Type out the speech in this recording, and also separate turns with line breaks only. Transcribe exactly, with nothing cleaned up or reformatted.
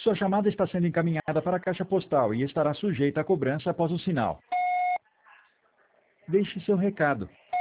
Sua chamada está sendo encaminhada para a caixa postal e estará sujeita a cobrança após o sinal. Deixe seu recado.